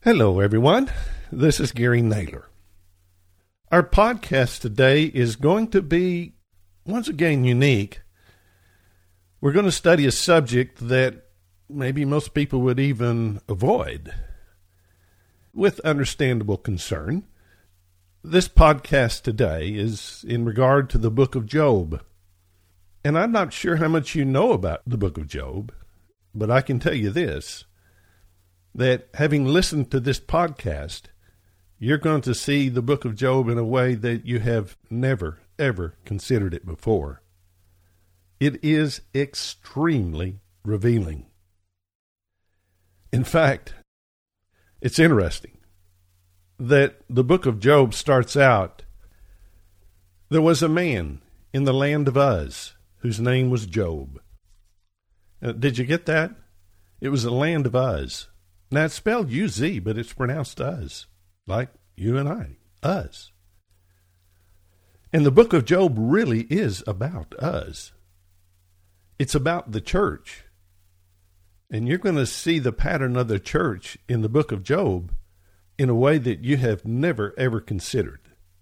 Hello, everyone. This is Gary Naylor. Our podcast today is going to be, once again, unique. We're going to study a subject that maybe most people would even avoid, with understandable concern. This podcast today is in regard to the book of Job. And I'm not sure how much you know about the book of Job, but I can tell you this, that having listened to this podcast, you're going to see the book of Job in a way that you have never, ever considered it before. It is extremely revealing. In fact, it's interesting that the book of Job starts out, there was a man in the land of Uz whose name was Job. Did you get that? It was the land of Uz. Now, it's spelled U-Z, but it's pronounced Uz, like you and I, Uz. And the book of Job really is about us. It's about the church. And you're going to see the pattern of the church in the book of Job in a way that you have never, ever considered.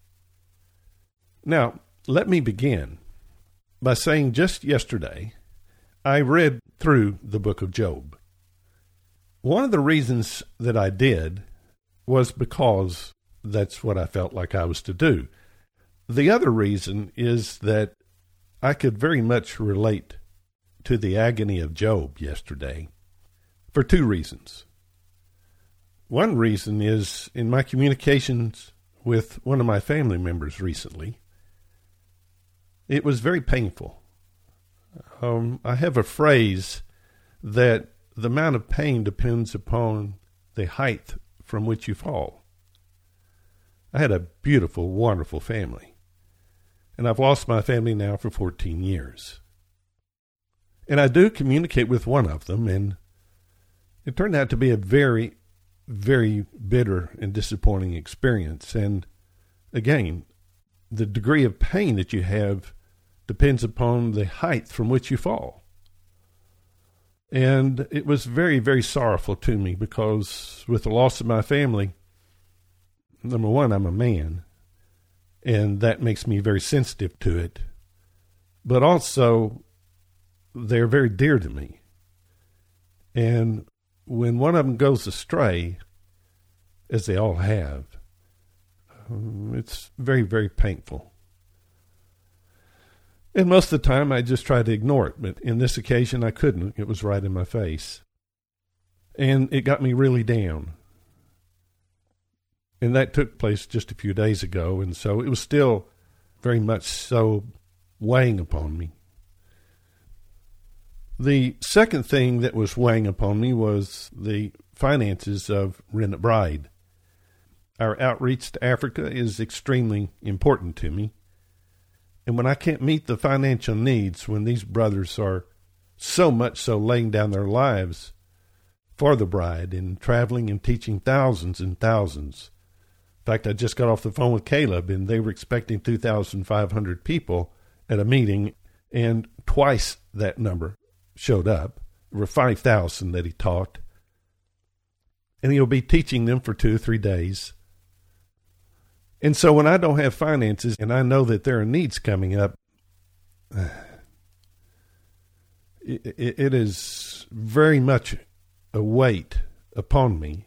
Now, let me begin by saying just yesterday, I read through the book of Job. One of the reasons that I did was because that's what I felt like I was to do. The other reason is that I could very much relate to the agony of Job yesterday for two reasons. One reason is in my communications with one of my family members recently, it was very painful. I have a phrase that the amount of pain depends upon the height from which you fall. I had a beautiful, wonderful family, and I've lost my family now for 14 years. And I do communicate with one of them, and it turned out to be a very, very bitter and disappointing experience. And again, the degree of pain that you have depends upon the height from which you fall. And it was very, very sorrowful to me because with the loss of my family, number one, I'm a man, and that makes me very sensitive to it. But also, they're very dear to me. And when one of them goes astray, as they all have, it's very, very painful. And most of the time, I just try to ignore it. But in this occasion, I couldn't. It was right in my face. And it got me really down. And that took place just a few days ago. And so it was still very much so weighing upon me. The second thing that was weighing upon me was the finances of Remnant Bride. Our outreach to Africa is extremely important to me. And when I can't meet the financial needs, when these brothers are so much so laying down their lives for the bride and traveling and teaching thousands and thousands. In fact, I just got off the phone with Caleb, and they were expecting 2,500 people at a meeting, and twice that number showed up. There were 5,000 that he taught. And he'll be teaching them for 2 or 3 days. And so when I don't have finances and I know that there are needs coming up, it is very much a weight upon me.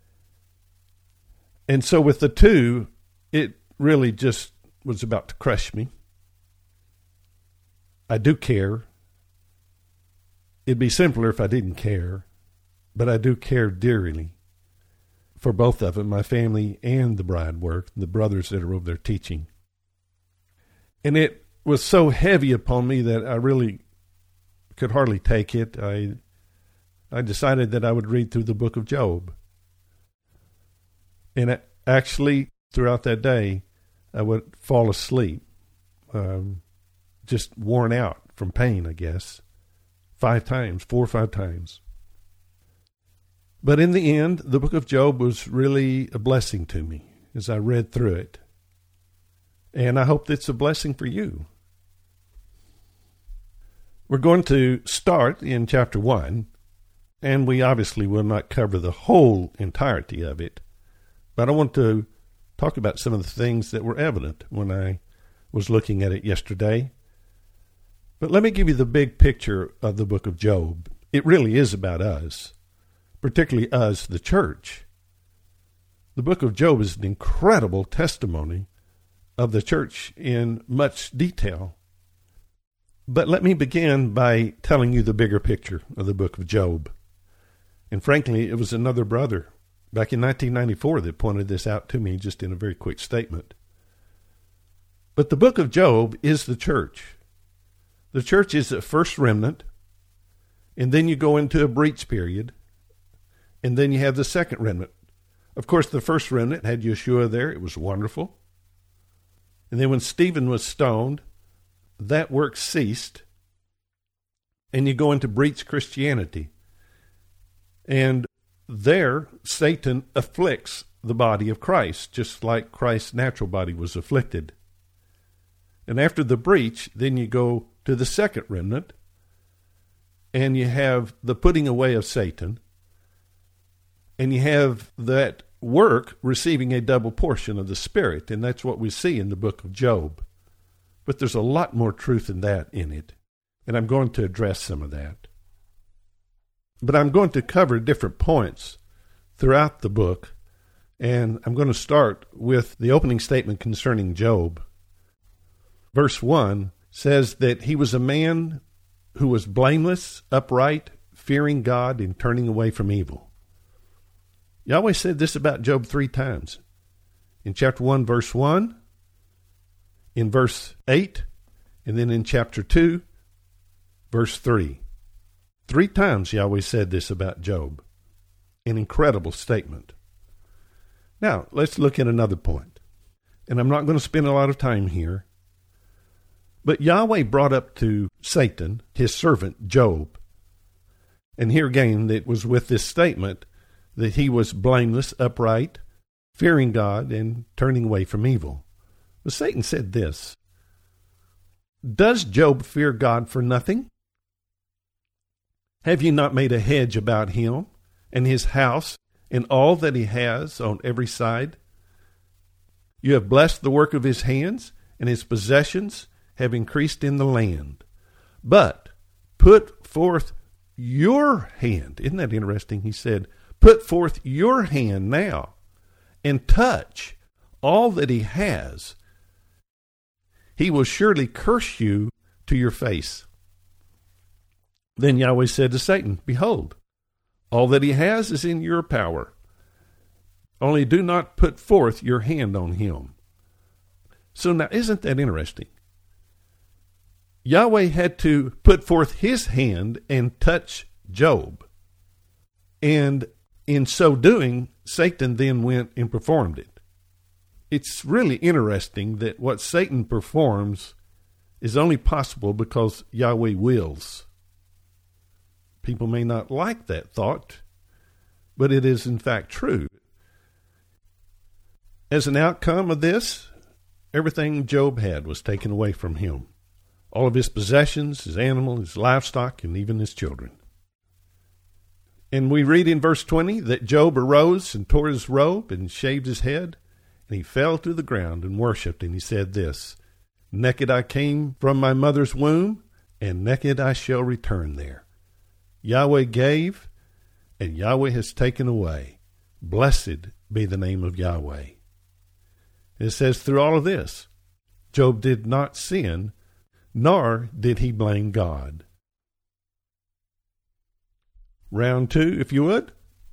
And so with the two, it really just was about to crush me. I do care. It'd be simpler if I didn't care, but I do care dearly for both of them, my family and the bride work, the brothers that are over there teaching. And it was so heavy upon me that I really could hardly take it. I decided that I would read through the book of Job. And actually, throughout that day, I would fall asleep, just worn out from pain, I guess, 4 or 5 times. But in the end, the book of Job was really a blessing to me as I read through it. And I hope it's a blessing for you. We're going to start in chapter 1 And we obviously will not cover the whole entirety of it, but I want to talk about some of the things that were evident when I was looking at it yesterday. But let me give you the big picture of the book of Job. It really is about us, particularly us, the church. The book of Job is an incredible testimony of the church in much detail. But let me begin by telling you the bigger picture of the book of Job. And frankly, it was another brother back in 1994 that pointed this out to me just in a very quick statement. But the book of Job is the church. The church is the first remnant, and then you go into a breach period, and then you have the second remnant. Of course, the first remnant had Yeshua there. It was wonderful. And then when Stephen was stoned, that work ceased, and you go into breach Christianity. And there, Satan afflicts the body of Christ, just like Christ's natural body was afflicted. And after the breach, then you go to the second remnant, and you have the putting away of Satan, and you have that work receiving a double portion of the Spirit, and that's what we see in the book of Job. But there's a lot more truth in that in it, and I'm going to address some of that. But I'm going to cover different points throughout the book, and I'm going to start with the opening statement concerning Job. Verse 1 says that he was a man who was blameless, upright, fearing God, and turning away from evil. Yahweh said this about Job 3 times. In chapter 1, verse 1, in verse 8, and then in chapter 2, verse 3. 3 times Yahweh said this about Job. An incredible statement. Now, let's look at another point. And I'm not going to spend a lot of time here. But Yahweh brought up to Satan, his servant Job. And here again, it was with this statement that he was blameless, upright, fearing God, and turning away from evil. But Satan said this, "Does Job fear God for nothing? Have you not made a hedge about him and his house and all that he has on every side? You have blessed the work of his hands, and his possessions have increased in the land. But put forth your hand." Isn't that interesting? He said, "Put forth your hand now and touch all that he has. He will surely curse you to your face." Then Yahweh said to Satan, "Behold, all that he has is in your power. Only do not put forth your hand on him." So now, isn't that interesting? Yahweh had to put forth his hand and touch Job. And in so doing, Satan then went and performed it. It's really interesting that what Satan performs is only possible because Yahweh wills. People may not like that thought, but it is in fact true. As an outcome of this, everything Job had was taken away from him. All of his possessions, his animal, his livestock, and even his children. And we read in verse 20 that Job arose and tore his robe and shaved his head, and he fell to the ground and worshipped, and he said this, "Naked I came from my mother's womb, and naked I shall return there. Yahweh gave, and Yahweh has taken away. Blessed be the name of Yahweh." It says through all of this, Job did not sin, nor did he blame God. Round 2, if you would.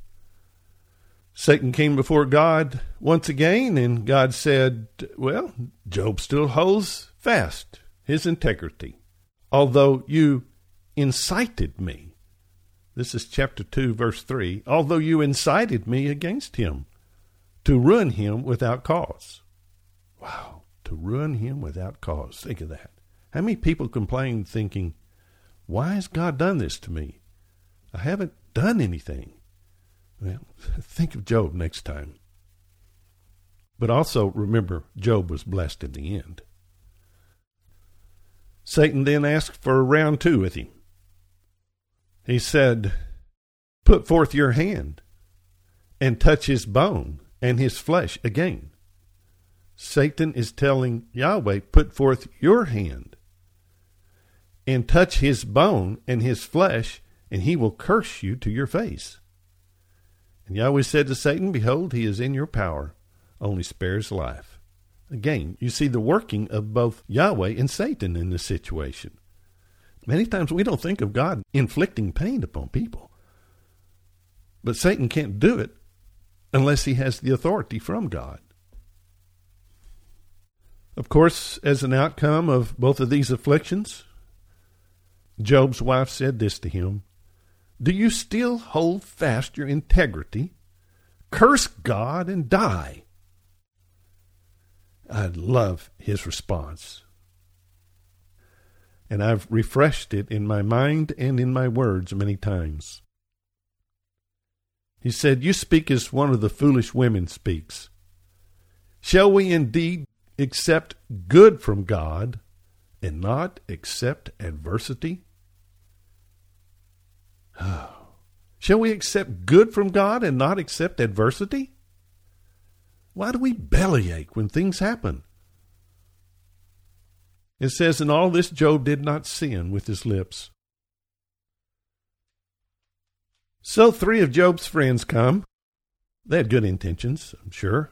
Satan came before God once again, and God said, well, Job still holds fast his integrity, although you incited me. This is chapter 2, verse 3. Although you incited me against him to ruin him without cause. Wow, to ruin him without cause. Think of that. How many people complain thinking, why has God done this to me? I haven't done anything. Well, think of Job next time. But also remember, Job was blessed in the end. Satan then asked for round 2 with him. He said, put forth your hand and touch his bone and his flesh again. Satan is telling Yahweh, put forth your hand and touch his bone and his flesh, and he will curse you to your face. And Yahweh said to Satan, behold, he is in your power, only spare his life. Again, you see the working of both Yahweh and Satan in this situation. Many times we don't think of God inflicting pain upon people. But Satan can't do it unless he has the authority from God. Of course, as an outcome of both of these afflictions, Job's wife said this to him, do you still hold fast your integrity? Curse God and die. I love his response. And I've refreshed it in my mind and in my words many times. He said, you speak as one of the foolish women speaks. Shall we indeed accept good from God and not accept adversity? Shall we accept good from God and not accept adversity? Why do we bellyache when things happen? It says, in all this Job did not sin with his lips. So 3 of Job's friends come. They had good intentions, I'm sure.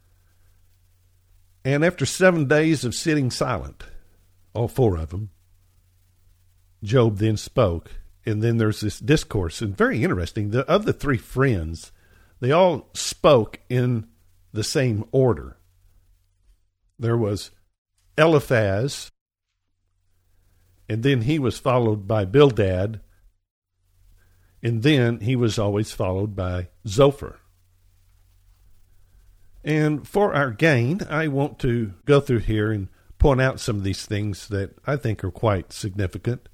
And after 7 days of sitting silent, all 4 of them, Job then spoke. And then there's this discourse. And very interesting, the other 3 friends, they all spoke in the same order. There was Eliphaz, and then he was followed by Bildad, and then he was always followed by Zophar. And for our gain, I want to go through here and point out some of these things that I think are quite significant.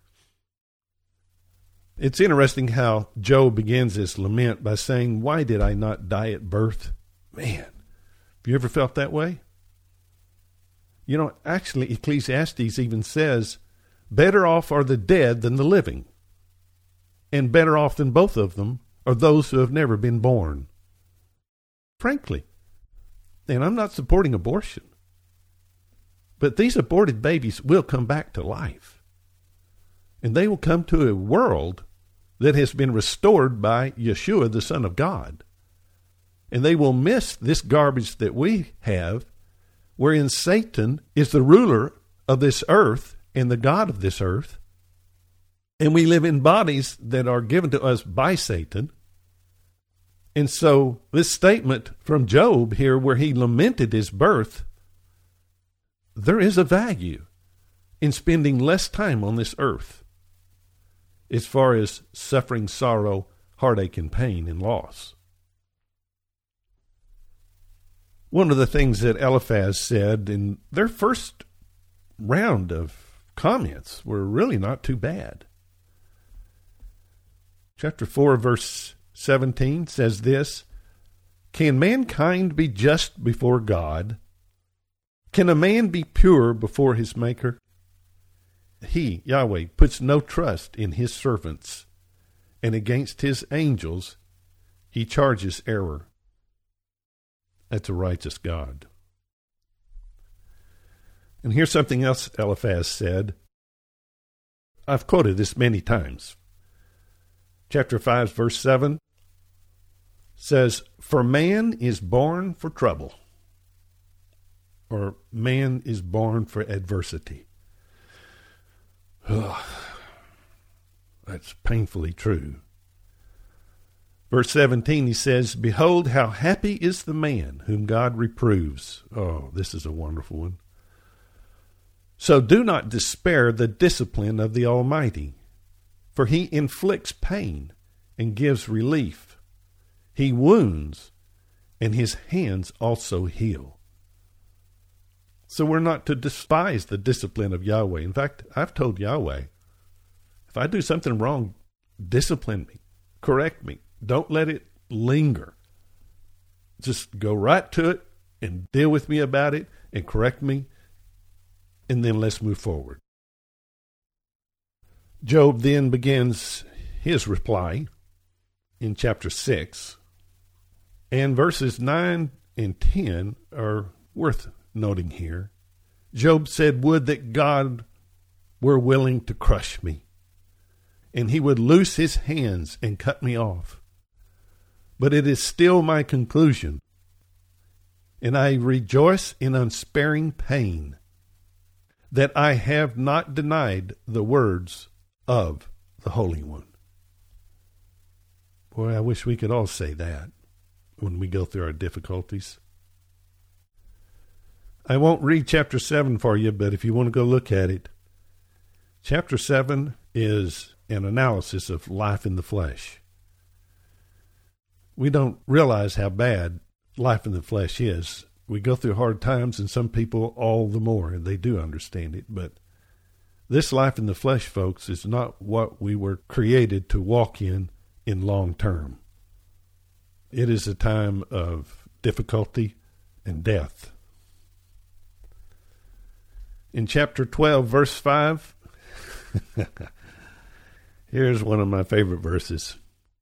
It's interesting how Job begins his lament by saying, why did I not die at birth? Man, have you ever felt that way? You know, actually, Ecclesiastes even says, better off are the dead than the living. And better off than both of them are those who have never been born. Frankly, and I'm not supporting abortion, but these aborted babies will come back to life. And they will come to a world that has been restored by Yeshua, the Son of God. And they will miss this garbage that we have, wherein Satan is the ruler of this earth and the God of this earth. And we live in bodies that are given to us by Satan. And so this statement from Job here, where he lamented his birth, there is a value in spending less time on this earth as far as suffering, sorrow, heartache, and pain and loss. One of the things that Eliphaz said in their first round of comments were really not too bad. Chapter 4, verse 17 says this, can mankind be just before God? Can a man be pure before his Maker? He, Yahweh, puts no trust in his servants, and against his angels he charges error. That's a righteous God. And here's something else Eliphaz said. I've quoted this many times. Chapter 5, verse 7 says, for man is born for trouble, or man is born for adversity. That's painfully true. Verse 17, he says, behold, how happy is the man whom God reproves. Oh, this is a wonderful one. So do not despair the discipline of the Almighty, for he inflicts pain and gives relief. He wounds, and his hands also heal. So we're not to despise the discipline of Yahweh. In fact, I've told Yahweh, if I do something wrong, discipline me, correct me. Don't let it linger. Just go right to it and deal with me about it and correct me, and then let's move forward. Job then begins his reply. in chapter 6. And verses 9 and 10 are worth noting here. Job said, "Would that God were willing to crush me, and he would loose his hands and cut me off. But it is still my conclusion, and I rejoice in unsparing pain, that I have not denied the words of the Holy One." Boy, I wish we could all say that when we go through our difficulties. I won't read chapter 7 for you, but if you want to go look at it, chapter 7 is an analysis of life in the flesh. We don't realize how bad life in the flesh is. We go through hard times, and some people all the more, and they do understand it. But this life in the flesh, folks, is not what we were created to walk in long term. It is a time of difficulty and death. In chapter 12, verse 5, here's one of my favorite verses.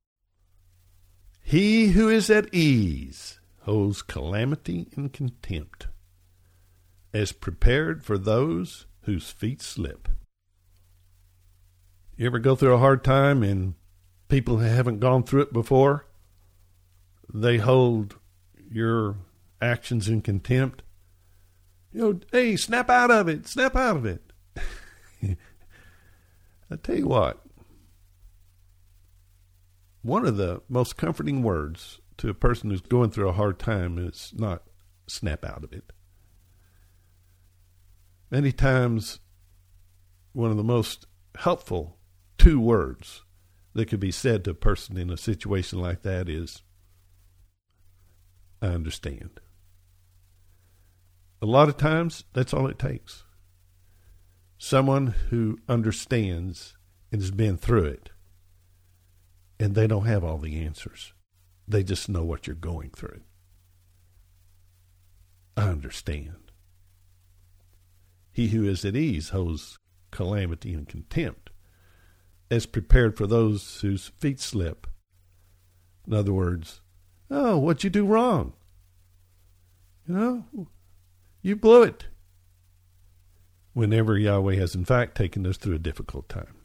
"He who is at ease holds calamity and contempt, as prepared for those whose feet slip." You ever go through a hard time and people who haven't gone through it before, they hold your actions in contempt? Hey, snap out of it, snap out of it. I tell you what, one of the most comforting words to a person who's going through a hard time is not snap out of it. Many times, one of the most helpful 2 words that could be said to a person in a situation like that is, "I understand." A lot of times, that's all it takes. Someone who understands and has been through it, and they don't have all the answers. They just know what you're going through. I understand. He who is at ease holds calamity and contempt, as prepared for those whose feet slip. In other words, "Oh, what'd you do wrong? You blew it." Whenever Yahweh has in fact taken us through a difficult time.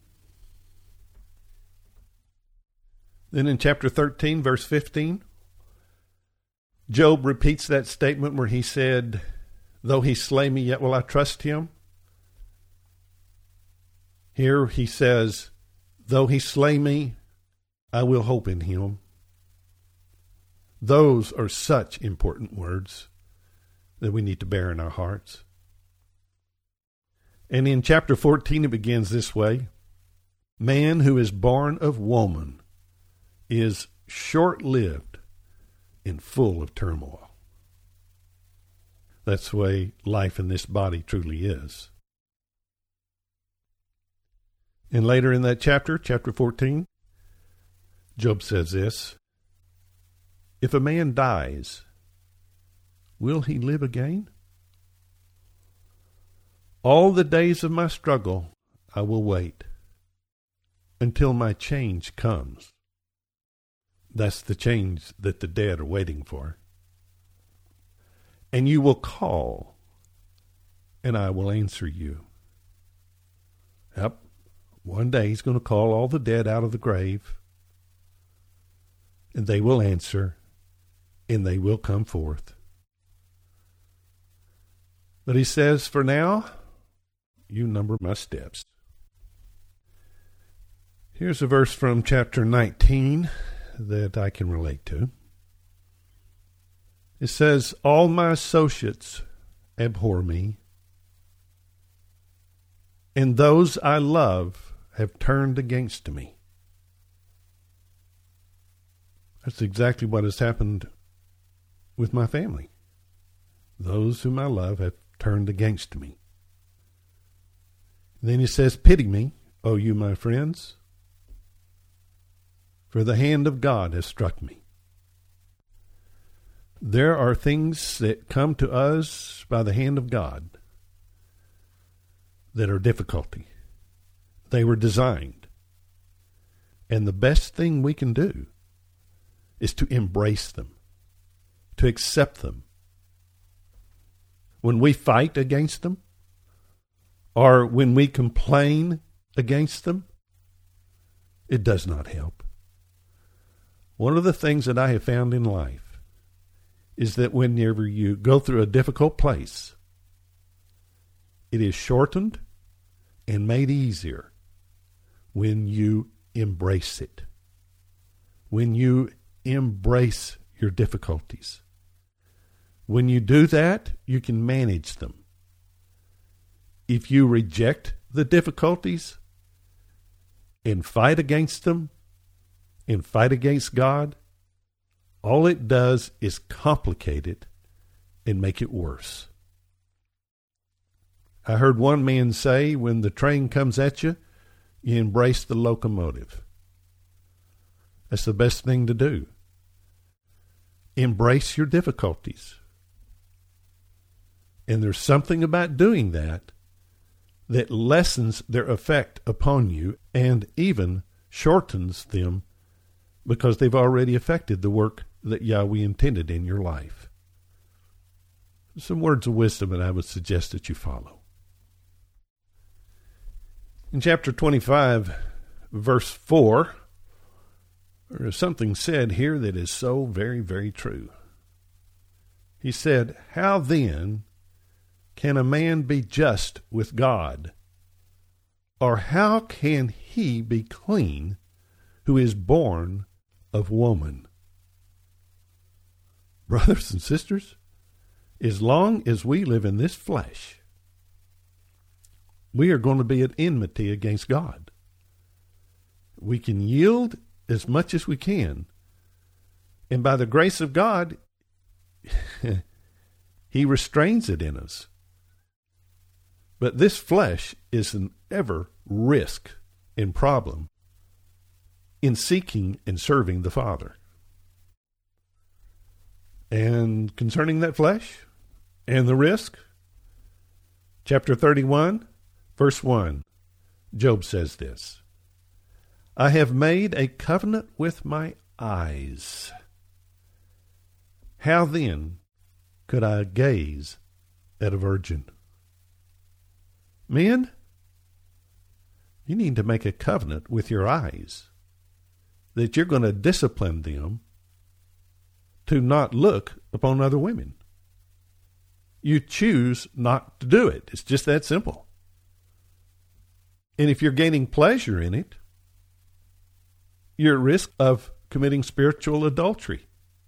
Then in chapter 13, verse 15, Job repeats that statement where he said, "Though he slay me, yet will I trust him." Here he says, "Though he slay me, I will hope in him." Those are such important words that we need to bear in our hearts. And in chapter 14, it begins this way: "Man who is born of woman is short-lived and full of turmoil." That's the way life in this body truly is. And later in that chapter 14, Job says this: "If a man dies, will he live again? All the days of my struggle I will wait until my change comes." That's the change that the dead are waiting for. "And you will call, and I will answer you." Yep, one day he's going to call all the dead out of the grave, and they will answer, and they will come forth. But he says, "For now, you number my steps." Here's a verse from chapter 19 that I can relate to. It says, "All my associates abhor me, and those I love have turned against me." That's exactly what has happened with my family. Those whom I love have turned against me. And then he says, "Pity me, O you my friends, for the hand of God has struck me." There are things that come to us by the hand of God that are difficulty. They were designed. And the best thing we can do is to embrace them, to accept them. When we fight against them, or when we complain against them, it does not help. One of the things that I have found in life is that whenever you go through a difficult place, it is shortened and made easier when you embrace it. When you embrace your difficulties. When you do that, you can manage them. If you reject the difficulties and fight against them and fight against God, all it does is complicate it and make it worse. I heard one man say, when the train comes at you, you embrace the locomotive. That's the best thing to do. Embrace your difficulties. And there's something about doing that that lessens their effect upon you and even shortens them, because they've already affected the work that Yahweh intended in your life. Some words of wisdom that I would suggest that you follow. In chapter 25, verse 4, there is something said here that is so very, very true. He said, "How then can a man be just with God? Or how can he be clean who is born of woman?" Brothers and sisters, as long as we live in this flesh, we are going to be at enmity against God. We can yield as much as we can, and by the grace of God, He restrains it in us. But this flesh is an ever risk and problem in seeking and serving the Father. And concerning that flesh and the risk, chapter 31, verse 1, Job says this, "I have made a covenant with my eyes. How then could I gaze at a virgin?" Men, you need to make a covenant with your eyes that you're going to discipline them to not look upon other women. You choose not to do it. It's just that simple. And if you're gaining pleasure in it, you're at risk of committing spiritual adultery.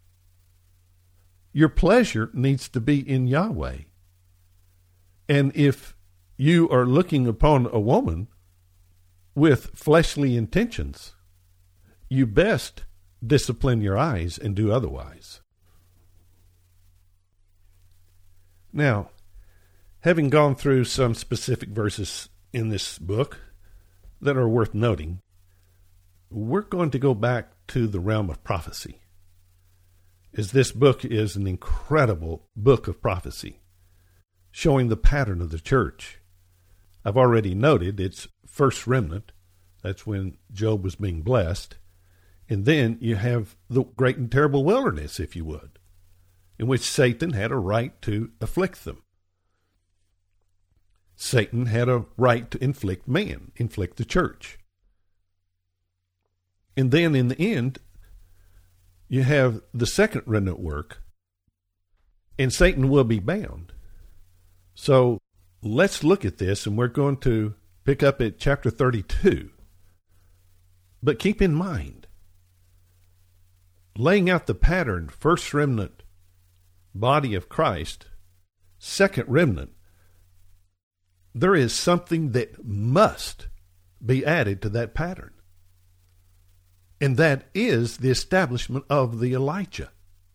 Your pleasure needs to be in Yahweh. And if you are looking upon a woman with fleshly intentions, you best discipline your eyes and do otherwise. Now, having gone through some specific verses in this book that are worth noting, we're going to go back to the realm of prophecy, as this book is an incredible book of prophecy, showing the pattern of the church. I've already noted its first remnant. That's when Job was being blessed. And then you have the great and terrible wilderness, if you would, in which Satan had a right to afflict them. Satan had a right to inflict man, inflict the church. And then in the end, you have the second remnant work, and Satan will be bound. So let's look at this, and we're going to pick up at chapter 32. But keep in mind, laying out the pattern, first remnant, body of Christ, second remnant, there is something that must be added to that pattern. And that is the establishment of the Elijah.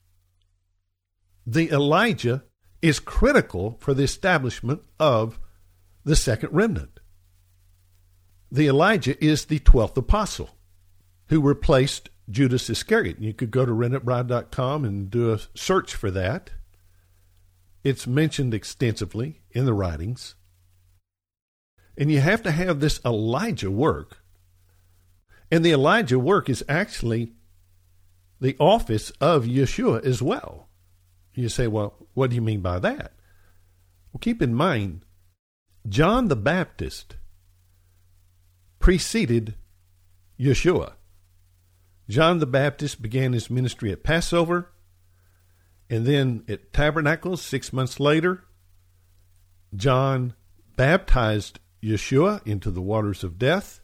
The Elijah is critical for the establishment of the second remnant. The Elijah is the 12th apostle who replaced Judas Iscariot. You could go to rennettbride.com and do a search for that. It's mentioned extensively in the writings. And you have to have this Elijah work. And the Elijah work is actually the office of Yeshua as well. You say, well, what do you mean by that? Well, keep in mind, John the Baptist preceded Yeshua. John the Baptist began his ministry at Passover, and then at Tabernacles 6 months later, John baptized Yeshua into the waters of death.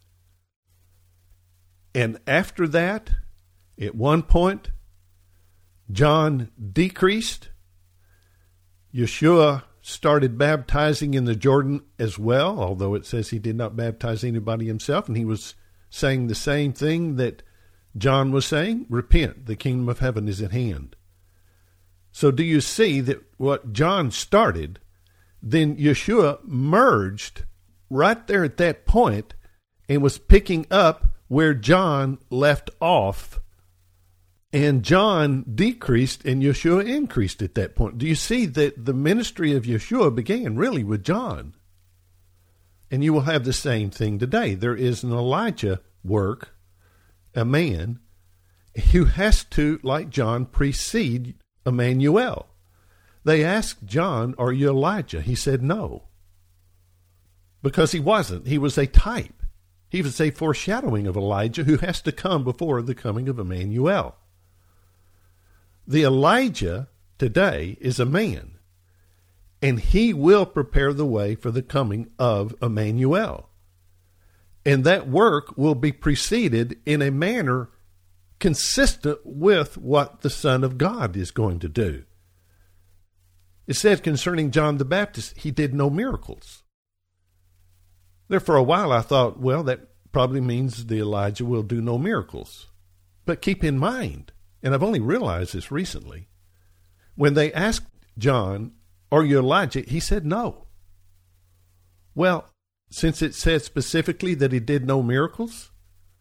And after that, at one point, John decreased. Yeshua started baptizing in the Jordan as well, although it says he did not baptize anybody himself, and he was saying the same thing that John was saying, repent, the kingdom of heaven is at hand. So do you see that what John started, then Yeshua merged right there at that point and was picking up where John left off, and John decreased and Yeshua increased at that point. Do you see that the ministry of Yeshua began really with John? And you will have the same thing today. There is an Elijah work, a man who has to, like John, precede Emmanuel. They asked John, are you Elijah? He said no. Because he wasn't. He was a type. He was a foreshadowing of Elijah who has to come before the coming of Emmanuel. The Elijah today is a man, and he will prepare the way for the coming of Emmanuel. And that work will be preceded in a manner consistent with what the Son of God is going to do. It said concerning John the Baptist, he did no miracles. There for a while I thought, well, that probably means the Elijah will do no miracles. But keep in mind, and I've only realized this recently, when they asked John, are you Elijah? He said no. Well, since it said specifically that he did no miracles,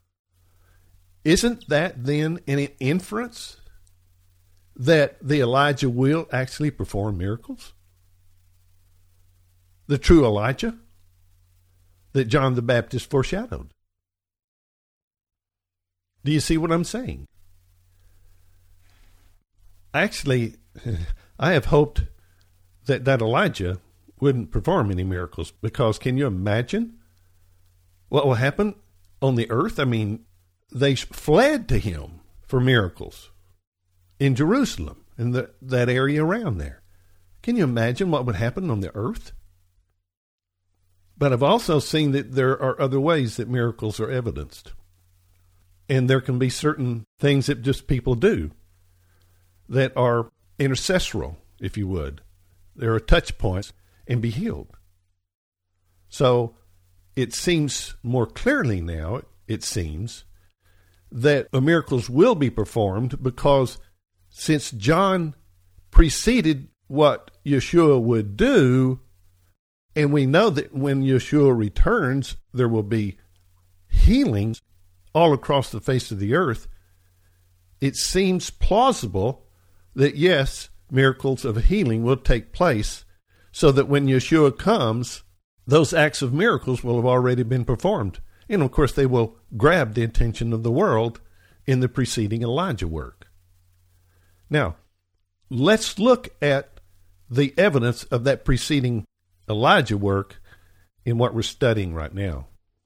isn't that then an inference that the Elijah will actually perform miracles? The true Elijah that John the Baptist foreshadowed. Do you see what I'm saying? Actually, I have hoped that Elijah wouldn't perform any miracles, because can you imagine what will happen on the earth? I mean, they fled to him for miracles in Jerusalem and that area around there. Can you imagine what would happen on the earth? But I've also seen that there are other ways that miracles are evidenced. And there can be certain things that just people do that are intercessoral, if you would. There are touch points and be healed. So it seems more clearly now, it seems, that miracles will be performed, because since John preceded what Yeshua would do, and we know that when Yeshua returns, there will be healings all across the face of the earth, it seems plausible that, yes, miracles of healing will take place, so that when Yeshua comes, those acts of miracles will have already been performed. And, of course, they will grab the attention of the world in the preceding Elijah work. Now, let's look at the evidence of that preceding Elijah work in what we're studying right now.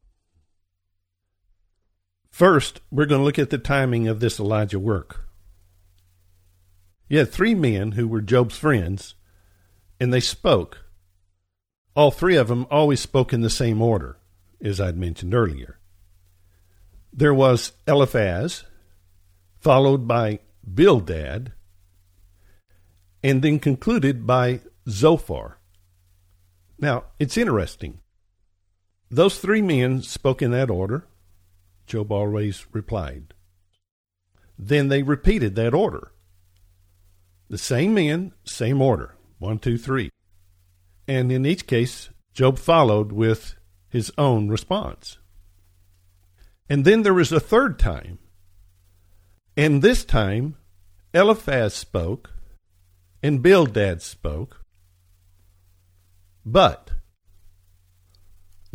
First, we're going to look at the timing of this Elijah work. You had 3 men who were Job's friends, and they spoke. All 3 of them always spoke in the same order, as I'd mentioned earlier. There was Eliphaz, followed by Bildad, and then concluded by Zophar. Now, it's interesting. Those 3 men spoke in that order. Job always replied. Then they repeated that order. The same men, same order. 1, 2, 3. And in each case, Job followed with his own response. And then there was a third time. And this time, Eliphaz spoke and Bildad spoke. But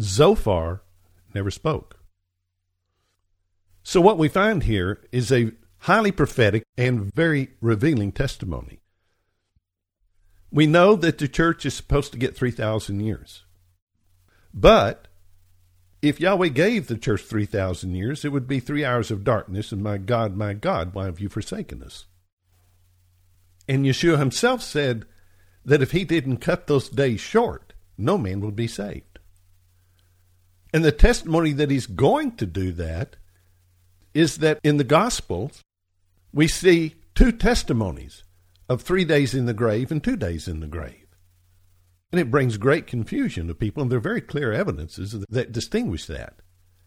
Zophar never spoke. So what we find here is a highly prophetic and very revealing testimony. We know that the church is supposed to get 3,000 years. But if Yahweh gave the church 3,000 years, it would be 3 hours of darkness, and my God, why have you forsaken us? And Yeshua himself said that if he didn't cut those days short, no man would be saved. And the testimony that he's going to do that is that in the Gospels, we see two testimonies of 3 days in the grave and 2 days in the grave. And it brings great confusion to people, and there are very clear evidences that distinguish that.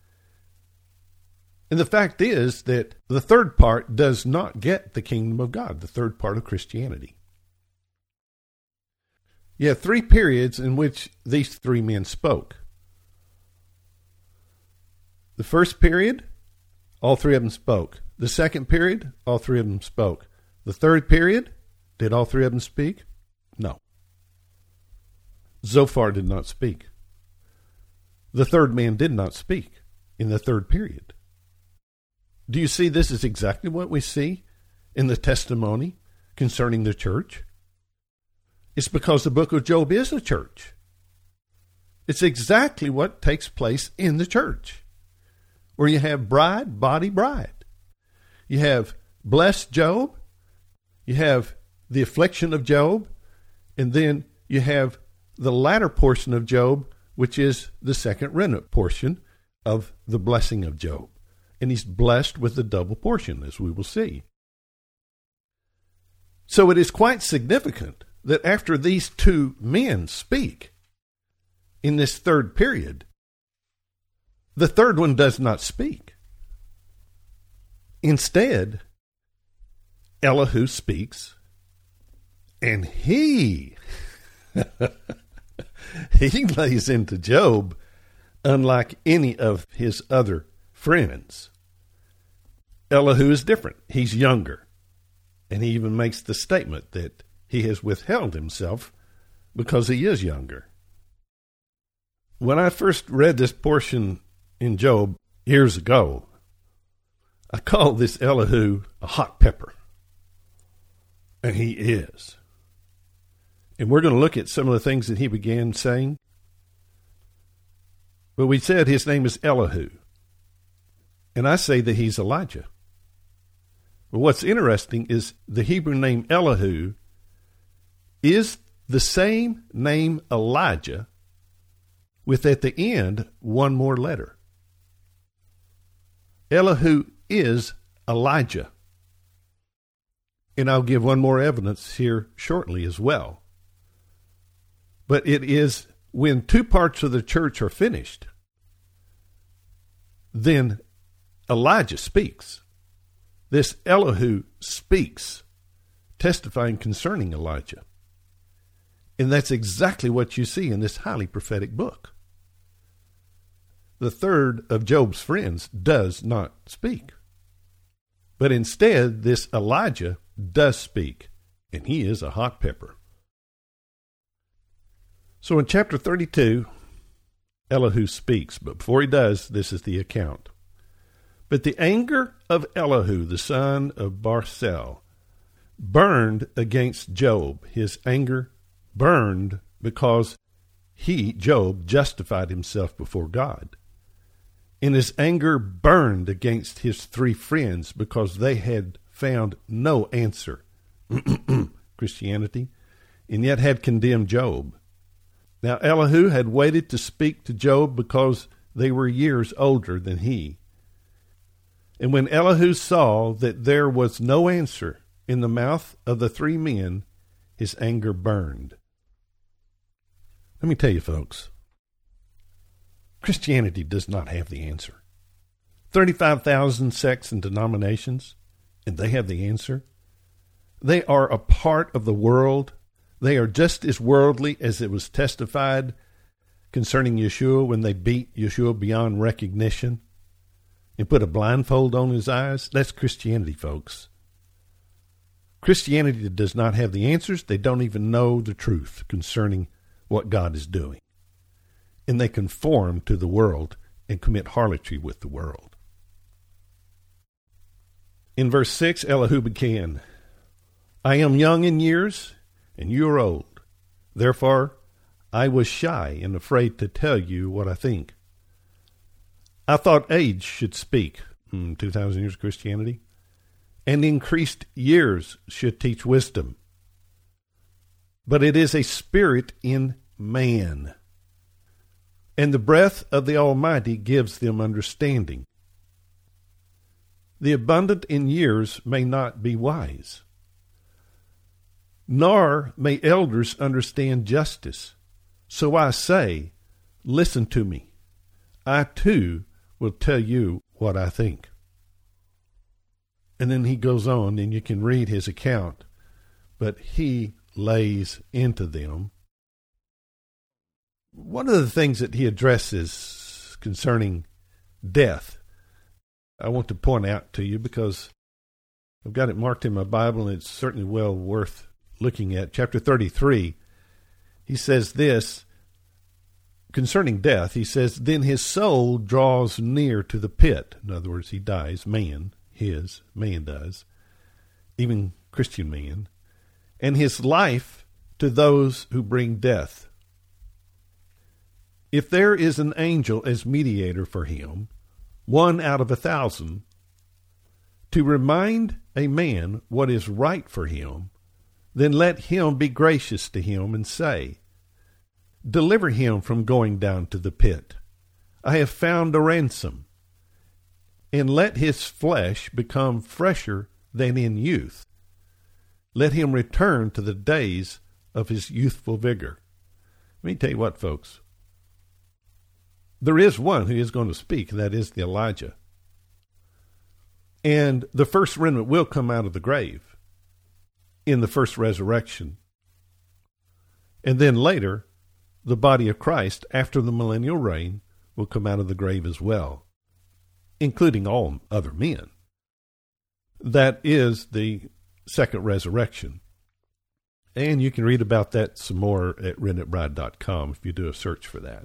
And the fact is that the third part does not get the kingdom of God, the third part of Christianity. You have 3 periods in which these 3 men spoke. The first period, all 3 of them spoke. The second period, all 3 of them spoke. The third period, did all 3 of them speak? No. Zophar did not speak. The third man did not speak in the third period. Do you see this is exactly what we see in the testimony concerning the church? It's because the book of Job is a church. It's exactly what takes place in the church, where you have bride, body, bride. You have blessed Job, you have the affliction of Job, and then you have the latter portion of Job, which is the second remnant portion of the blessing of Job. And he's blessed with the double portion, as we will see. So it is quite significant that after these 2 men speak in this third period, the third one does not speak. Instead, Elihu speaks, and he lays into Job unlike any of his other friends. Elihu is different. He's younger. And he even makes the statement that he has withheld himself because he is younger. When I first read this portion in Job years ago, I called this Elihu a hot pepper. And he is. And we're going to look at some of the things that he began saying. But we said his name is Elihu. And I say that he's Elijah. But what's interesting is the Hebrew name Elihu is the same name Elijah with at the end one more letter. Elihu is Elijah. And I'll give one more evidence here shortly as well. But it is when 2 parts of the church are finished, then Elijah speaks. This Elihu speaks, testifying concerning Elijah. And that's exactly what you see in this highly prophetic book. The third of Job's friends does not speak. But instead, this Elijah does speak, and he is a hot pepper. So in chapter 32, Elihu speaks, but before he does, this is the account. But the anger of Elihu, the son of Barzillai, burned against Job. His anger burned because he, Job, justified himself before God. And his anger burned against his 3 friends because they had found no answer, Christianity, and yet had condemned Job. Now Elihu had waited to speak to Job because they were years older than he. And when Elihu saw that there was no answer in the mouth of the 3 men, his anger burned. Let me tell you, folks, Christianity does not have the answer. 35,000 sects and denominations, and they have the answer. They are a part of the world. They are just as worldly as it was testified concerning Yeshua when they beat Yeshua beyond recognition and put a blindfold on his eyes. That's Christianity, folks. Christianity does not have the answers. They don't even know the truth concerning what God is doing. And they conform to the world and commit harlotry with the world. In verse 6, Elihu began, I am young in years, and you are old. Therefore, I was shy and afraid to tell you what I think. I thought age should speak, 2,000 years of Christianity, and increased years should teach wisdom. But it is a spirit in man, and the breath of the Almighty gives them understanding. The abundant in years may not be wise, nor may elders understand justice. So I say, listen to me. I too will tell you what I think. And then he goes on, and you can read his account, but he lays into them. One of the things that he addresses concerning death, I want to point out to you because I've got it marked in my Bible, and it's certainly well worth looking at. Chapter 33, he says this concerning death. He says, then his soul draws near to the pit. In other words, he dies, man does, even Christian man, and his life to those who bring death. If there is an angel as mediator for him, 1 out of 1,000, to remind a man what is right for him, then let him be gracious to him and say, deliver him from going down to the pit. I have found a ransom. And let his flesh become fresher than in youth. Let him return to the days of his youthful vigor. Let me tell you what, folks. There is one who is going to speak, and that is the Elijah. And the first remnant will come out of the grave in the first resurrection. And then later, the body of Christ, after the millennial reign, will come out of the grave as well, including all other men. That is the second resurrection. And you can read about that some more at rennettbride.com if you do a search for that.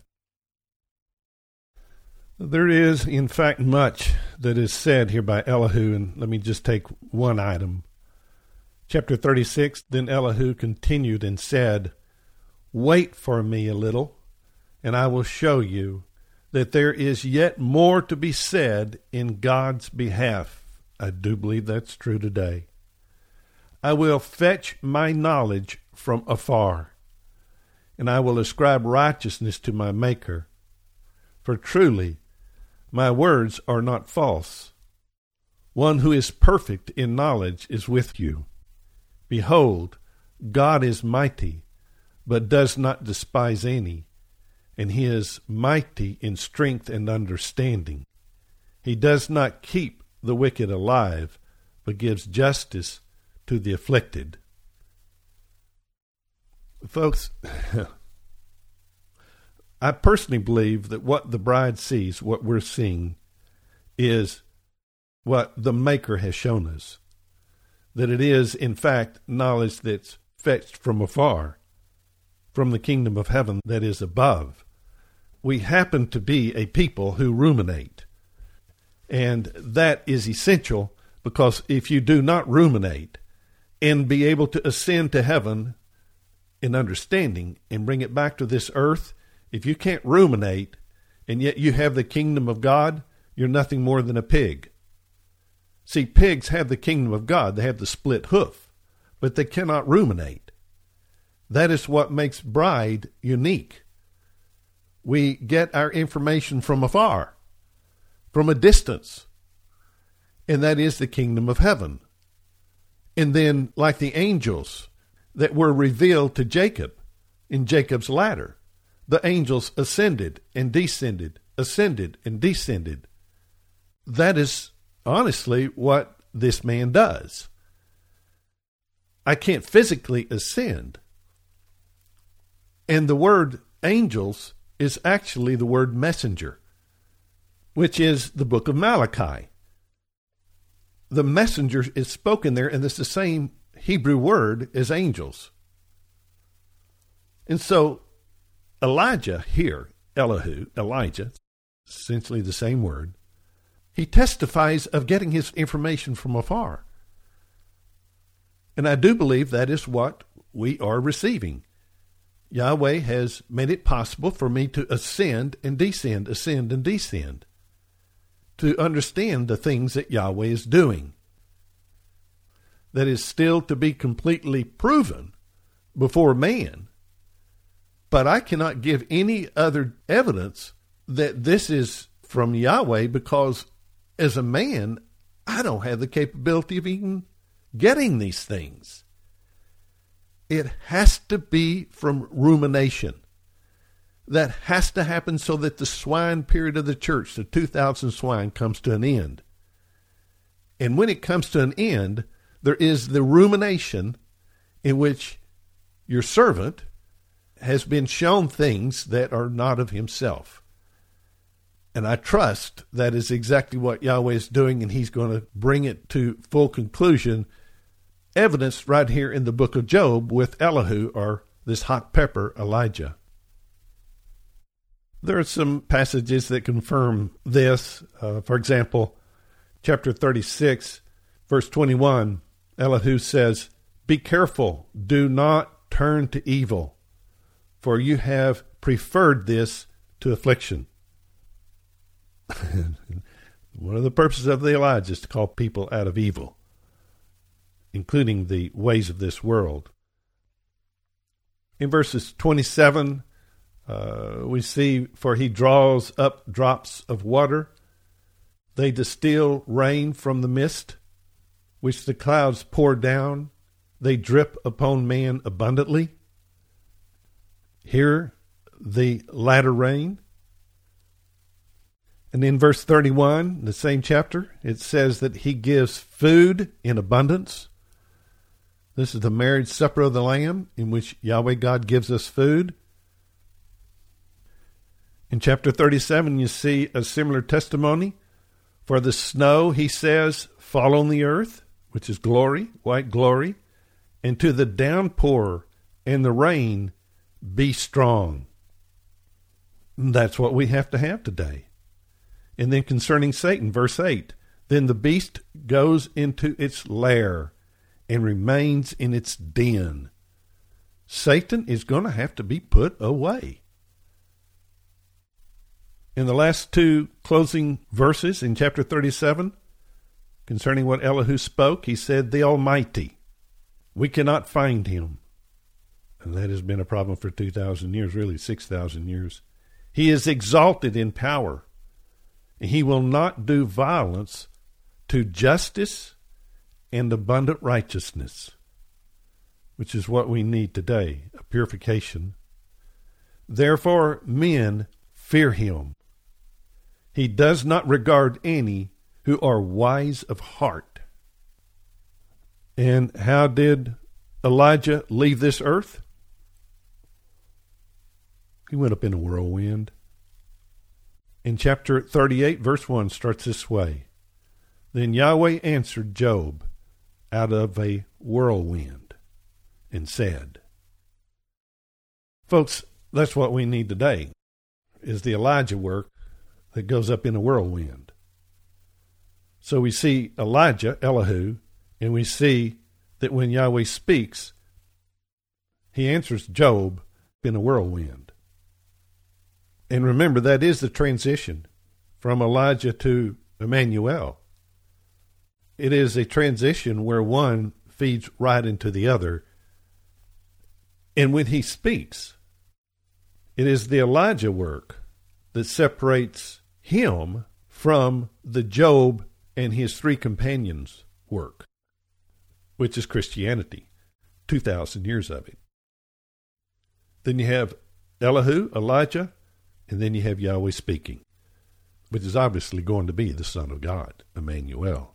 There is, in fact, much that is said here by Elihu, and let me just take one item. Chapter 36, then Elihu continued and said, wait for me a little, and I will show you that there is yet more to be said in God's behalf. I do believe that's true today. I will fetch my knowledge from afar, and I will ascribe righteousness to my Maker. For truly, my words are not false. One who is perfect in knowledge is with you. Behold, God is mighty, but does not despise any, and he is mighty in strength and understanding. He does not keep the wicked alive, but gives justice to the afflicted. Folks, I personally believe that what the bride sees, what we're seeing, is what the Maker has shown us. That it is, in fact, knowledge that's fetched from afar, from the kingdom of heaven that is above. We happen to be a people who ruminate. And that is essential, because if you do not ruminate and be able to ascend to heaven in understanding and bring it back to this earth, if you can't ruminate and yet you have the kingdom of God, you're nothing more than a pig. See, pigs have the kingdom of God. They have the split hoof, but they cannot ruminate. That is what makes bride unique. We get our information from afar, from a distance, and that is the kingdom of heaven. And then, like the angels that were revealed to Jacob in Jacob's ladder, the angels ascended and descended, ascended and descended. That is honestly what this man does. I can't physically ascend. And the word angels is actually the word messenger, which is the book of Malachi. The messenger is spoken there, and it's the same Hebrew word as angels. And so Elijah here, Elijah, essentially the same word, He testifies of getting his information from afar. And I do believe that is what we are receiving. Yahweh has made it possible for me to ascend and descend, to understand the things that Yahweh is doing. That is still to be completely proven before man. But I cannot give any other evidence that this is from Yahweh, because as a man, I don't have the capability of even getting these things. It has to be from rumination. That has to happen so that the swine period of the church, the 2,000 swine, comes to an end. And when it comes to an end, there is the rumination in which your servant has been shown things that are not of himself. And I trust that is exactly what Yahweh is doing, and he's going to bring it to full conclusion, evidenced right here in the book of Job with Elihu, or this hot pepper Elijah. There are some passages that confirm this. For example, chapter 36, verse 21, Elihu says, "Be careful, do not turn to evil, for you have preferred this to affliction." One of the purposes of the Elijah is to call people out of evil, including the ways of this world. In verses 27, we see, "For he draws up drops of water. They distill rain from the mist, which the clouds pour down. They drip upon man abundantly." Here, the latter rain. And in verse 31, the same chapter, it says that he gives food in abundance. This is the marriage supper of the Lamb, in which Yahweh God gives us food. In chapter 37, you see a similar testimony. "For the snow," he says, "fall on the earth," which is glory, white glory, "and to the downpour and the rain be strong." And that's what we have to have today. And then concerning Satan, verse 8, "Then the beast goes into its lair and remains in its den." Satan is going to have to be put away. In the last two closing verses in chapter 37, concerning what Elihu spoke, he said, "The Almighty, we cannot find him." And that has been a problem for 2,000 years, really 6,000 years. "He is exalted in power. He will not do violence to justice and abundant righteousness," which is what we need today, a purification. "Therefore men fear him. He does not regard any who are wise of heart." And how did Elijah leave this earth? He went up in a whirlwind. In chapter 38, verse 1 starts this way. "Then Yahweh answered Job out of a whirlwind and said." Folks, that's what we need today, is the Elijah work that goes up in a whirlwind. So we see Elijah, Elihu, and we see that when Yahweh speaks, he answers Job in a whirlwind. And remember, that is the transition from Elijah to Emmanuel. It is a transition where one feeds right into the other. And when he speaks, it is the Elijah work that separates him from the Job and his three companions' work, which is Christianity, 2,000 years of it. Then you have Elihu, Elijah, and then you have Yahweh speaking, which is obviously going to be the Son of God, Emmanuel.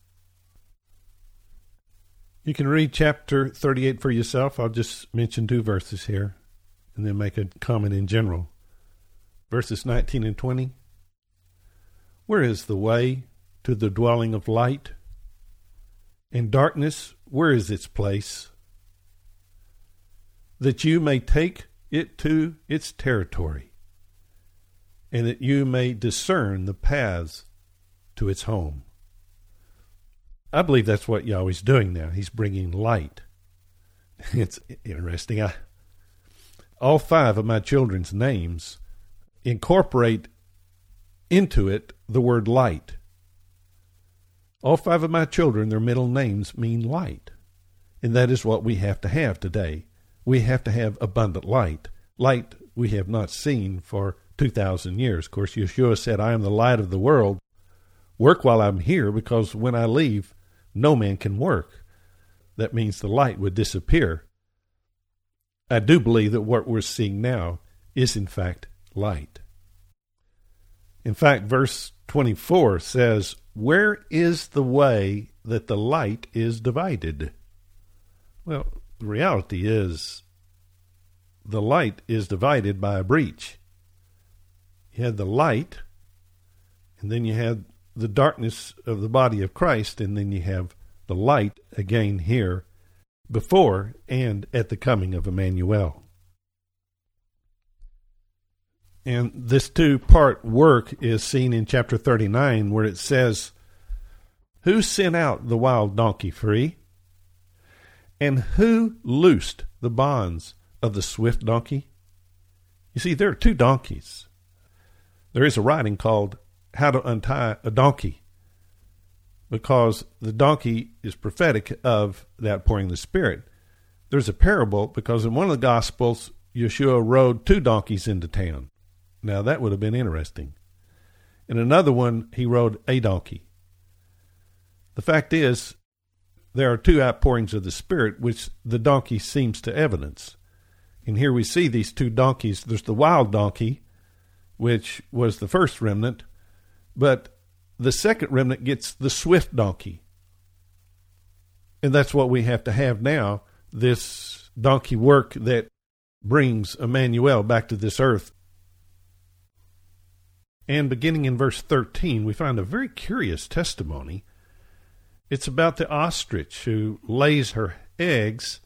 You can read chapter 38 for yourself. I'll just mention two verses here and then make a comment in general. Verses 19 and 20. "Where is the way to the dwelling of light? And darkness, where is its place? That you may take it to its territory, and that you may discern the paths to its home. I believe that's what Yahweh's doing now. He's bringing light. It's interesting. All 5 of my children's names incorporate into it the word light. All 5 of my children, their middle names mean light. And that is what we have to have today. We have to have abundant light. Light we have not seen for 2,000 years. Of course, Yeshua said, I am the light of the world. Work while I'm here, because when I leave, no man can work. That means the light would disappear. I do believe that what we're seeing now is in fact light. In fact, verse 24 says, where is the way that the light is divided? Well, the reality is the light is divided by a breach. You had the light, and then you had the darkness of the body of Christ, and then you have the light again here before and at the coming of Emmanuel. And this 2-part work is seen in chapter 39, where it says, who sent out the wild donkey free? And who loosed the bonds of the swift donkey? You see, there are 2 donkeys. There is a writing called How to Untie a Donkey, because the donkey is prophetic of the outpouring of the Spirit. There's a parable, because in one of the Gospels, Yeshua rode 2 donkeys into town. Now, that would have been interesting. In another one, he rode a donkey. The fact is, there are 2 outpourings of the Spirit, which the donkey seems to evidence. And here we see these 2 donkeys. There's the wild donkey, which was the first remnant, but the second remnant gets the swift donkey. And that's what we have to have now, this donkey work that brings Emmanuel back to this earth. And beginning in verse 13, we find a very curious testimony. It's about the ostrich who lays her eggs,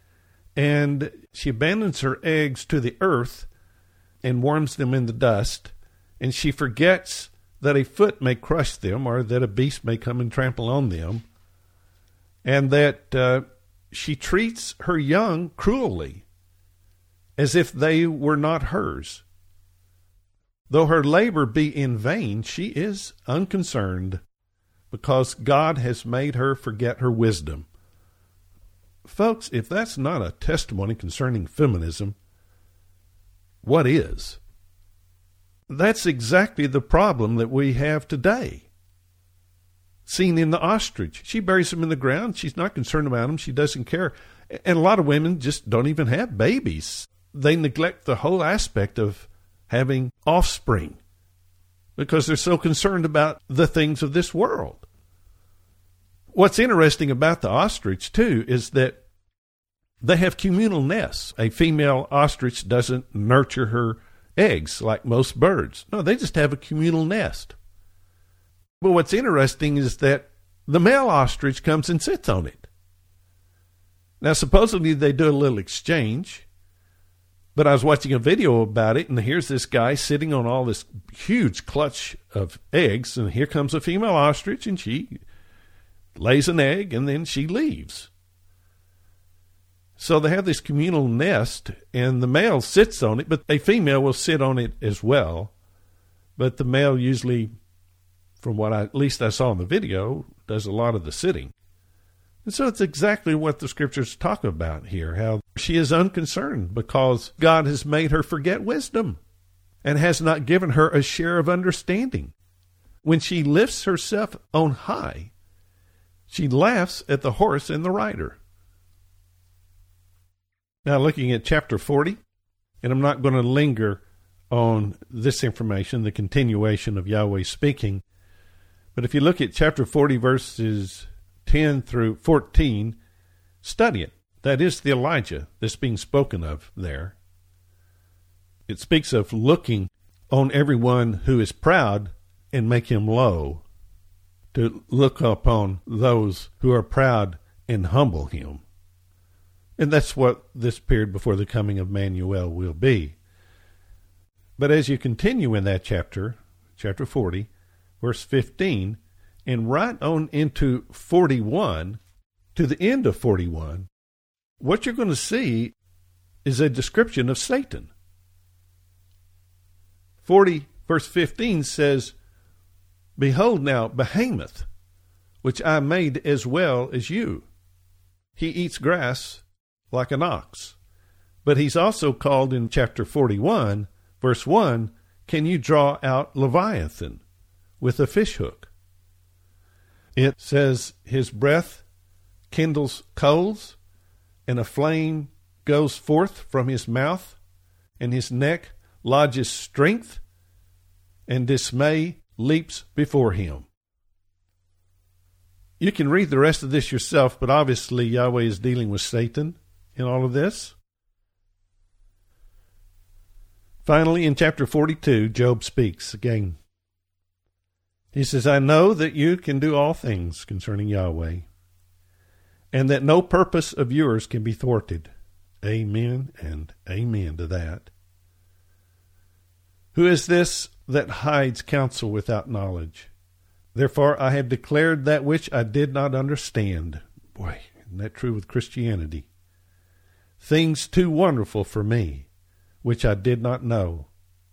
and she abandons her eggs to the earth and warms them in the dust, and she forgets that a foot may crush them, or that a beast may come and trample on them, and that she treats her young cruelly, as if they were not hers. Though her labor be in vain, she is unconcerned, because God has made her forget her wisdom. Folks, if that's not a testimony concerning feminism, what is? That's exactly the problem that we have today. Seen in the ostrich. She buries them in the ground. She's not concerned about them. She doesn't care. And a lot of women just don't even have babies. They neglect the whole aspect of having offspring because they're so concerned about the things of this world. What's interesting about the ostrich, too, is that they have communal nests. A female ostrich doesn't nurture her eggs like most birds. No, they just have a communal nest. But what's interesting is that the male ostrich comes and sits on it. Now, supposedly they do a little exchange, but I was watching a video about it, and here's this guy sitting on all this huge clutch of eggs, and here comes a female ostrich, and she lays an egg, and then she leaves. So they have this communal nest, and the male sits on it, but a female will sit on it as well. But the male usually, from what at least I saw in the video, does a lot of the sitting. And so it's exactly what the scriptures talk about here, how she is unconcerned because God has made her forget wisdom and has not given her a share of understanding. When she lifts herself on high, she laughs at the horse and the rider. Now, looking at chapter 40, and I'm not going to linger on this information, the continuation of Yahweh speaking, but if you look at chapter 40, verses 10 through 14, study it. That is the Elijah that's being spoken of there. It speaks of looking on everyone who is proud and make him low, to look upon those who are proud and humble him. And that's what this period before the coming of Emmanuel will be. But as you continue in that chapter, chapter 40, verse 15, and right on into 41, to the end of 41, what you're going to see is a description of Satan. 40, verse 15 says, Behold now Behemoth, which I made as well as you. He eats grass like an ox. But he's also called in chapter 41, verse 1, Can you draw out Leviathan with a fishhook? It says his breath kindles coals, and a flame goes forth from his mouth, and his neck lodges strength, and dismay leaps before him. You can read the rest of this yourself, but obviously Yahweh is dealing with Satan in all of this. Finally, in chapter 42, Job speaks again. He says, I know that you can do all things concerning Yahweh, and that no purpose of yours can be thwarted. Amen and amen to that. Who is this that hides counsel without knowledge? Therefore I have declared that which I did not understand. Boy, isn't that true with Christianity? Things too wonderful for me, which I did not know.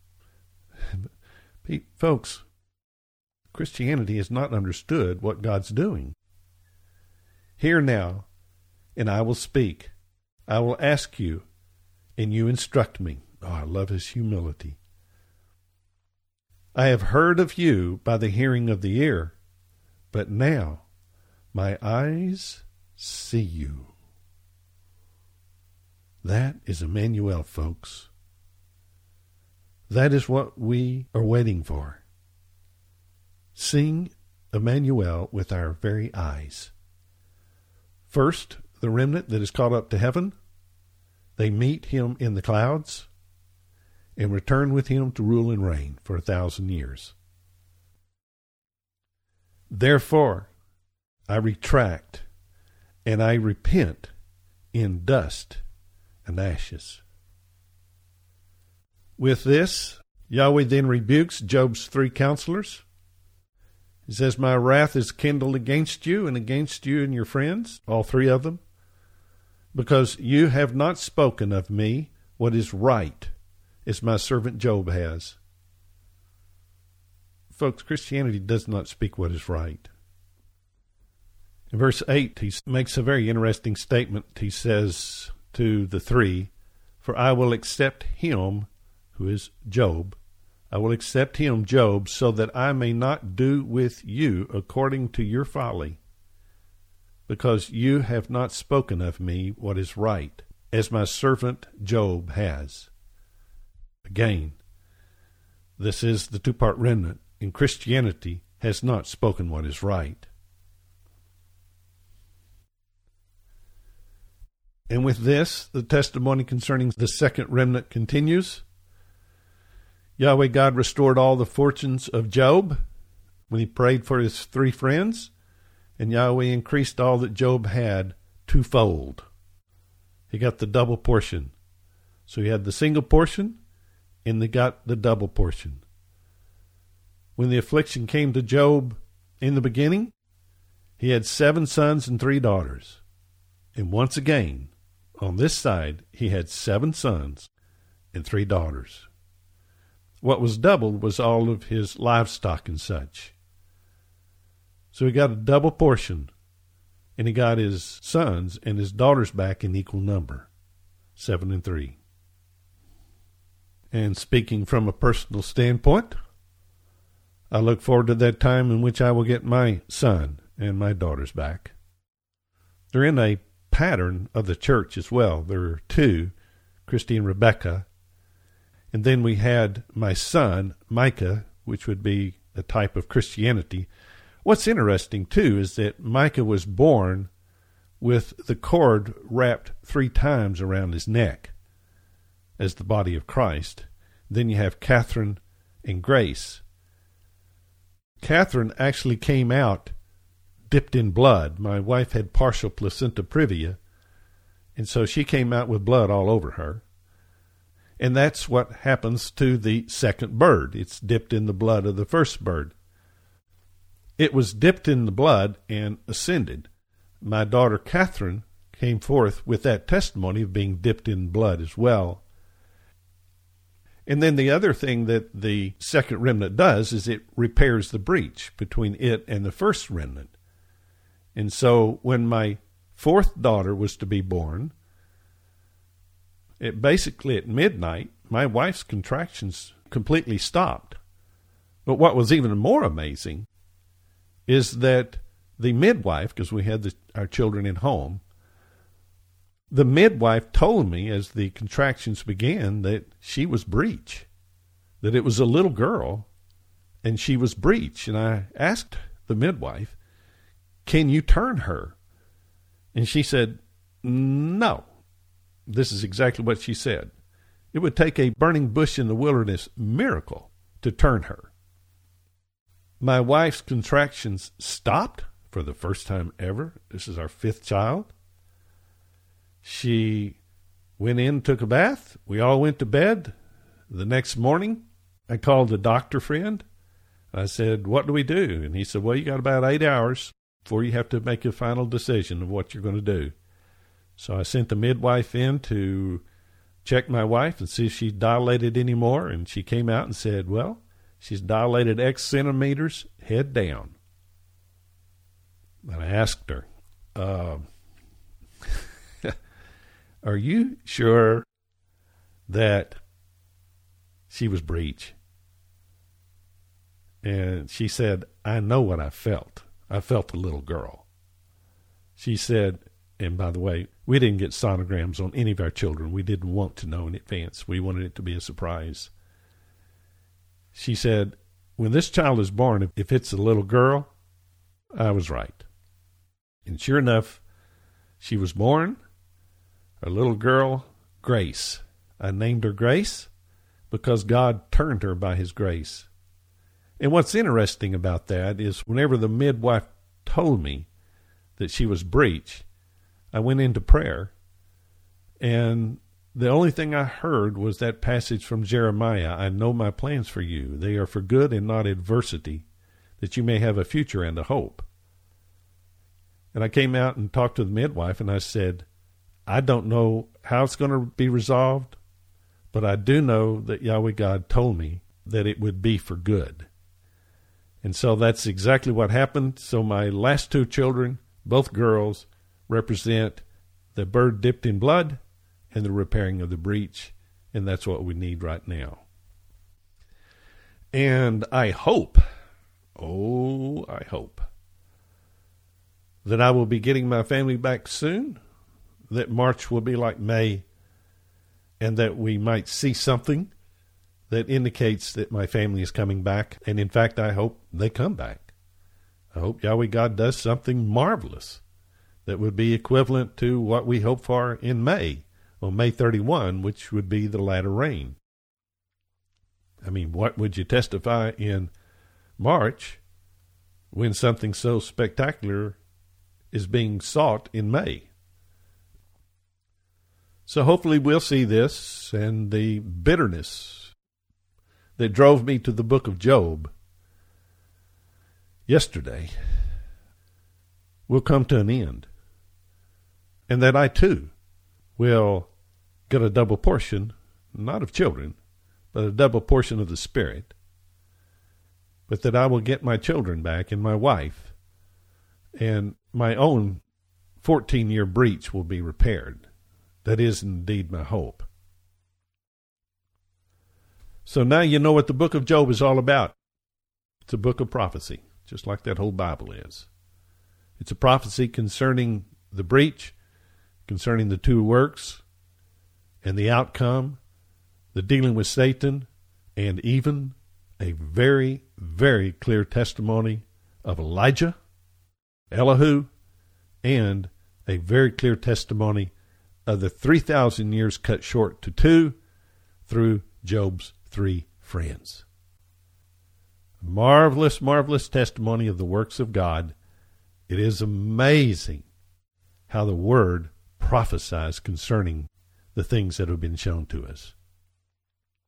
Folks, Christianity has not understood what God's doing. Hear now, and I will speak. I will ask you, and you instruct me. Oh, I love his humility. I have heard of you by the hearing of the ear, but now my eyes see you. That is Emmanuel, folks. That is what we are waiting for. Seeing Emmanuel with our very eyes. First, the remnant that is caught up to heaven, they meet him in the clouds and return with him to rule and reign for 1,000 years. Therefore, I retract and I repent in dust and ashes. With this, Yahweh then rebukes Job's 3 counselors. He says, My wrath is kindled against you and your friends, all 3 of them, because you have not spoken of me what is right, as my servant Job has. Folks, Christianity does not speak what is right. In verse 8, he makes a very interesting statement. He says to the 3, For I will accept him, who is Job, I will accept him, Job, so that I may not do with you according to your folly, because you have not spoken of me what is right, as my servant Job has. Again, this is the 2-part remnant in Christianity has not spoken what is right. And with this, the testimony concerning the second remnant continues. Yahweh God restored all the fortunes of Job when he prayed for his 3 friends, and Yahweh increased all that Job had 2-fold. He got the double portion. So he had the single portion, and they got the double portion. When the affliction came to Job in the beginning, he had 7 sons and 3 daughters. And once again, on this side, he had 7 sons and 3 daughters. What was doubled was all of his livestock and such. So he got a double portion, and he got his sons and his daughters back in equal number, 7 and 3. And speaking from a personal standpoint, I look forward to that time in which I will get my son and my daughters back. They're in a pattern of the church as well. There are 2, Christy and Rebecca. And then we had my son, Micah, which would be a type of Christianity. What's interesting, too, is that Micah was born with the cord wrapped 3 times around his neck as the body of Christ. Then you have Catherine and Grace. Catherine actually came out dipped in blood. My wife had partial placenta previa, and so she came out with blood all over her. And that's what happens to the second bird. It's dipped in the blood of the first bird. it was dipped in the blood and ascended. My daughter Catherine came forth with that testimony of being dipped in blood as well. And then the other thing that the second remnant does is it repairs the breach between it and the first remnant. And so when my fourth daughter was to be born, basically at midnight, my wife's contractions completely stopped. But what was even more amazing is that the midwife, because we had our children at home, the midwife told me as the contractions began that she was breech, that it was a little girl and she was breech. And I asked the midwife, "Can you turn her?" And she said, "No." This is exactly what she said. It would take a burning bush in the wilderness miracle to turn her. My wife's contractions stopped for the first time ever. This is our fifth child. She went in, took a bath. We all went to bed. The next morning, I called a doctor friend. I said, "What do we do?" And he said, "Well, you got about 8 hours before you have to make a final decision of what you're going to do." So I sent the midwife in to check my wife and see if she dilated any more. And she came out and said, "Well, she's dilated X centimeters, head down." And I asked her, "Are you sure that she was breech?" And she said, "I know what I felt. I felt a little girl." She said, and by the way, we didn't get sonograms on any of our children. We didn't want to know in advance. We wanted it to be a surprise. She said, "When this child is born, if it's a little girl, I was right." And sure enough, she was born, a little girl, Grace. I named her Grace because God turned her by his grace. And what's interesting about that is whenever the midwife told me that she was breech, I went into prayer, and the only thing I heard was that passage from Jeremiah, "I know my plans for you. They are for good and not adversity, that you may have a future and a hope." And I came out and talked to the midwife, and I said, "I don't know how it's going to be resolved, but I do know that Yahweh God told me that it would be for good." And so that's exactly what happened. So my last two children, both girls, represent the bird dipped in blood and the repairing of the breach, and that's what we need right now. And I hope, I hope, that I will be getting my family back soon, that March will be like May, and that we might see something that indicates that my family is coming back. And in fact, I hope they come back. I hope Yahweh God does something marvelous that would be equivalent to what we hope for in May, on May 31, which would be the latter rain. I mean, what would you testify in March when something so spectacular is being sought in May? So hopefully we'll see this, and the bitterness that drove me to the book of Job yesterday will come to an end, and that I too will get a double portion, not of children, but a double portion of the Spirit, but that I will get my children back and my wife, and my own 14-year breach will be repaired. That is indeed my hope. So now you know what the book of Job is all about. It's a book of prophecy, just like that whole Bible is. It's a prophecy concerning the breach, concerning the two works, and the outcome, the dealing with Satan, and even a very, very clear testimony of Elijah, Elihu, and a very clear testimony of the 3,000 years cut short to 2 through Job's 3 friends. Marvelous, marvelous testimony of the works of God. It is amazing how the Word prophesies concerning the things that have been shown to us.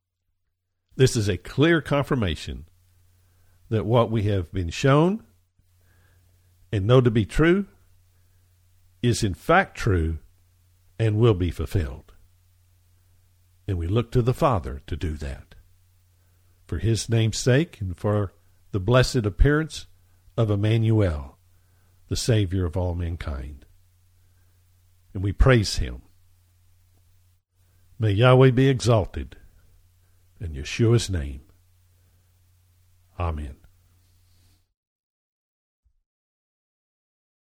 This is a clear confirmation that what we have been shown and know to be true is in fact true and will be fulfilled. And we look to the Father to do that. For his name's sake and for the blessed appearance of Emmanuel, the Savior of all mankind. And we praise him. May Yahweh be exalted in Yeshua's name. Amen.